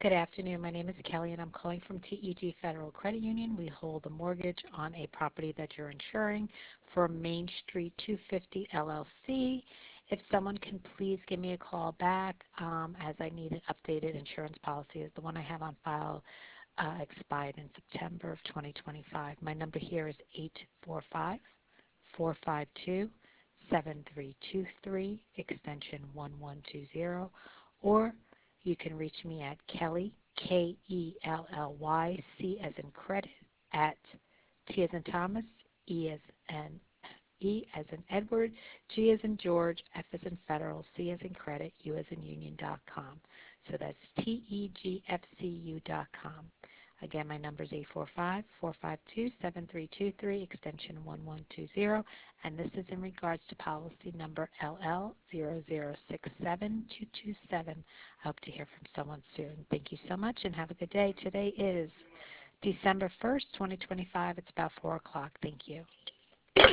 Good afternoon. My name is Kelly, and I'm calling from TEG Federal Credit Union. We hold a mortgage on a property that you're insuring for Main Street 250 LLC. If someone can please give me a call back, as I need an updated insurance policy, as the one I have on file expired in September of 2025. My number here is 845-452-7323, extension 1120, or you can reach me at Kelly, Kelly, C as in credit, at T as in Thomas, E as in Edward, G as in George, F as in Federal, C as in credit, U as in Union.com. So that's TEGFCU.com. Again, my number is 845-452-7323, extension 1120, and this is in regards to policy number LL0067227. I hope to hear from someone soon. Thank you so much and have a good day. Today is December 1st, 2025. It's about 4 o'clock. Thank you.